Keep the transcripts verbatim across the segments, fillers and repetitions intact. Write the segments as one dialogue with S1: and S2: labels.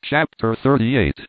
S1: Chapter thirty-eight.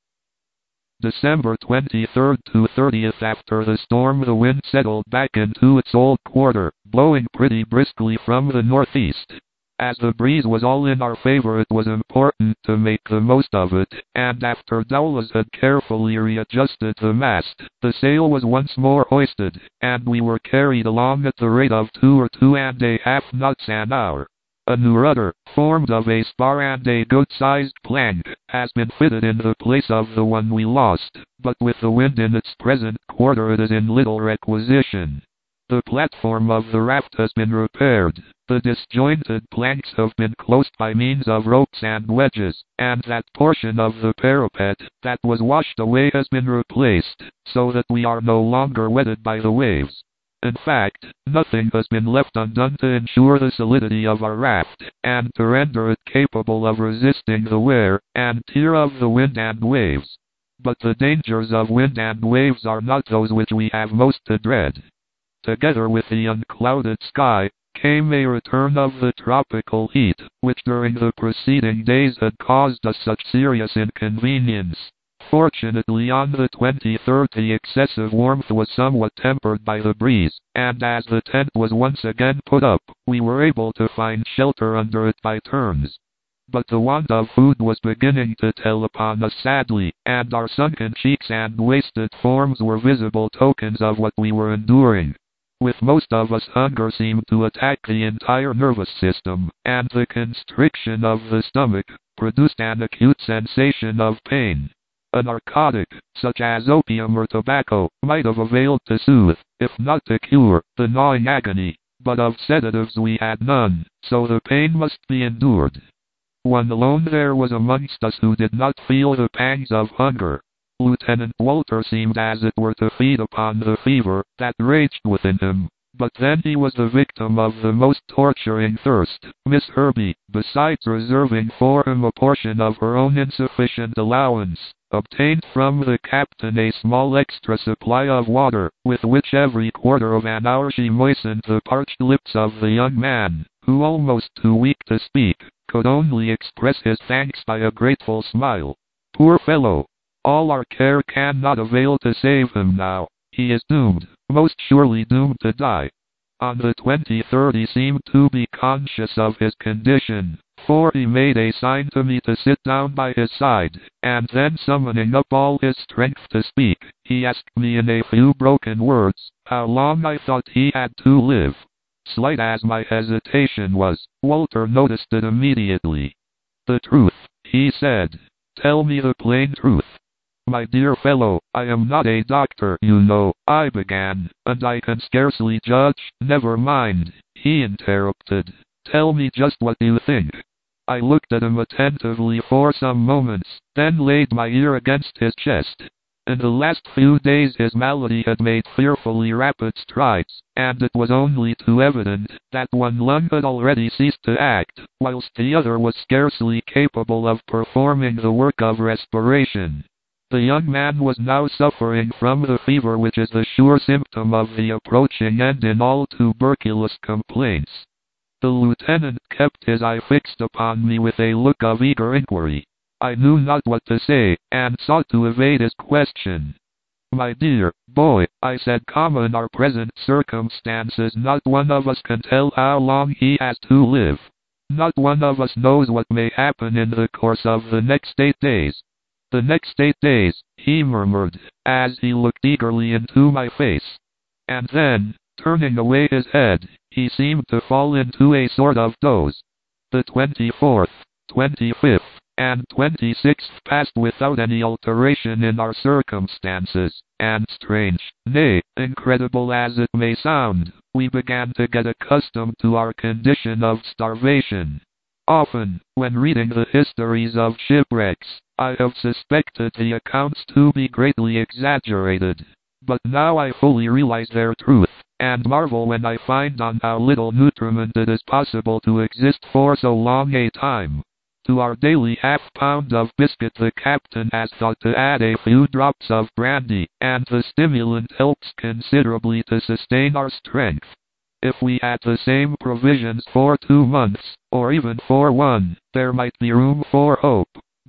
S1: December twenty-third to thirtieth. After the storm, the wind settled back into its old quarter, blowing pretty briskly from the northeast. As the breeze was all in our favor, it was important to make the most of it, and after Dowlas had carefully readjusted the mast, the sail was once more hoisted, and we were carried along at the rate of two or two and a half knots an hour. A new rudder, formed of a spar and a good-sized plank, has been fitted in the place of the one we lost, but with the wind in its present quarter it is in little requisition. The platform of the raft has been repaired, the disjointed planks have been closed by means of ropes and wedges, and that portion of the parapet that was washed away has been replaced, so that we are no longer wetted by the waves. In fact, nothing has been left undone to ensure the solidity of our raft, and to render it capable of resisting the wear and tear of the wind and waves. But the dangers of wind and waves are not those which we have most to dread. Together with the unclouded sky, came a return of the tropical heat, which during the preceding days had caused us such serious inconvenience. Fortunately, on the twenty-third the excessive warmth was somewhat tempered by the breeze, and as the tent was once again put up, we were able to find shelter under it by turns. But the want of food was beginning to tell upon us sadly, and our sunken cheeks and wasted forms were visible tokens of what we were enduring. With most of us, hunger seemed to attack the entire nervous system, and the constriction of the stomach produced an acute sensation of pain. A narcotic, such as opium or tobacco, might have availed to soothe, if not to cure, the gnawing agony, but of sedatives we had none, so the pain must be endured. One alone there was amongst us who did not feel the pangs of hunger. Lieutenant Walter seemed as it were to feed upon the fever that raged within him, but then he was the victim of the most torturing thirst. Miss Herbey, besides reserving for him a portion of her own insufficient allowance, obtained from the captain a small extra supply of water, with which every quarter of an hour she moistened the parched lips of the young man, who, almost too weak to speak, could only express his thanks by a grateful smile. Poor fellow! All our care cannot avail to save him now. He is doomed, most surely doomed to die. On the twenty-third he seemed to be conscious of his condition, for he made a sign to me to sit down by his side, and then summoning up all his strength to speak, he asked me in a few broken words, how long I thought he had to live. Slight as my hesitation was, Walter noticed it immediately. "The truth," he said. "Tell me the plain truth." "My dear fellow, I am not a doctor, you know," I began, "and I can scarcely judge—" "Never mind," he interrupted. "Tell me just what you think." I looked at him attentively for some moments, then laid my ear against his chest. In the last few days his malady had made fearfully rapid strides, and it was only too evident that one lung had already ceased to act, whilst the other was scarcely capable of performing the work of respiration. The young man was now suffering from the fever, which is the sure symptom of the approaching end in all tuberculous complaints. The lieutenant kept his eye fixed upon me with a look of eager inquiry. I knew not what to say, and sought to evade his question. "My dear boy," I said, "in our present circumstances not one of us can tell how long he has to live. Not one of us knows what may happen in the course of the next eight days. The next eight days," he murmured, as he looked eagerly into my face. And then, turning away his head, he seemed to fall into a sort of doze. The twenty-fourth, twenty-fifth, and twenty-sixth passed without any alteration in our circumstances, and strange, nay, incredible as it may sound, we began to get accustomed to our condition of starvation. Often, when reading the histories of shipwrecks, I have suspected the accounts to be greatly exaggerated, but now I fully realize their truth, and marvel when I find on how little nutriment it is possible to exist for so long a time. To our daily half-pound of biscuit the captain has thought to add a few drops of brandy, and the stimulant helps considerably to sustain our strength. If we had the same provisions for two months, or even for one, there might be room for hope.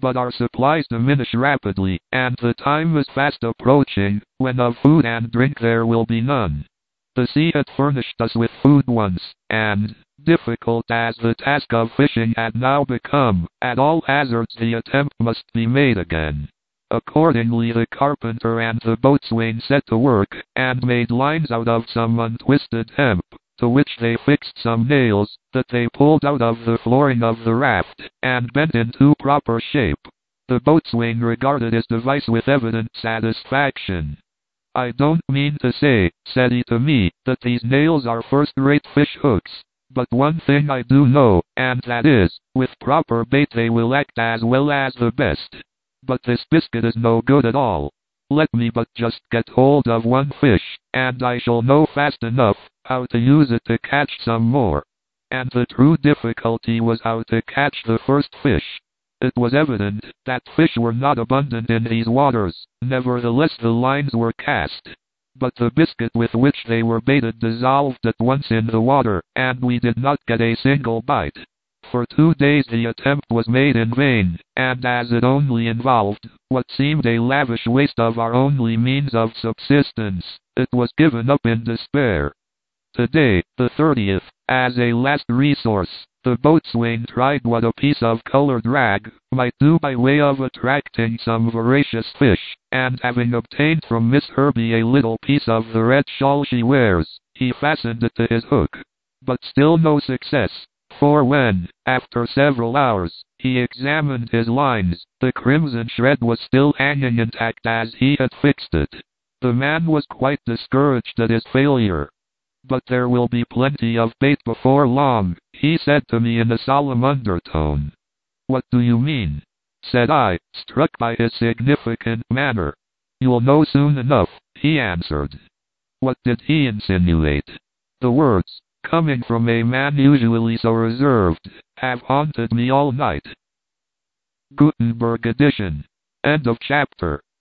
S1: but our supplies diminish rapidly, and the time is fast approaching when of food and drink there will be none. The sea had furnished us with food once, and, difficult as the task of fishing had now become, at all hazards the attempt must be made again. Accordingly the carpenter and the boatswain set to work, and made lines out of some untwisted hemp, to which they fixed some nails, that they pulled out of the flooring of the raft, and bent into proper shape. The boatswain regarded his device with evident satisfaction. "I don't mean to say," said he to me, "that these nails are first-rate fish hooks, but one thing I do know, and that is, with proper bait they will act as well as the best. But this biscuit is no good at all. Let me but just get hold of one fish, and I shall know fast enough how to use it to catch some more." And the true difficulty was how to catch the first fish. It was evident that fish were not abundant in these waters, nevertheless the lines were cast. But the biscuit with which they were baited dissolved at once in the water, and we did not get a single bite. For two days the attempt was made in vain, and as it only involved what seemed a lavish waste of our only means of subsistence, it was given up in despair. Today, the thirtieth, as a last resource, the boatswain tried what a piece of colored rag might do by way of attracting some voracious fish, and having obtained from Miss Herbie a little piece of the red shawl she wears, he fastened it to his hook. But still no success, for when, after several hours, he examined his lines, the crimson shred was still hanging intact as he had fixed it. The man was quite discouraged at his failure. "But there will be plenty of bait before long," he said to me in a solemn undertone. "What do you mean?" said I, struck by his significant manner. "You'll know soon enough," he answered. What did he insinuate? The words, coming from a man usually so reserved, have haunted me all night. Gutenberg edition. End of chapter.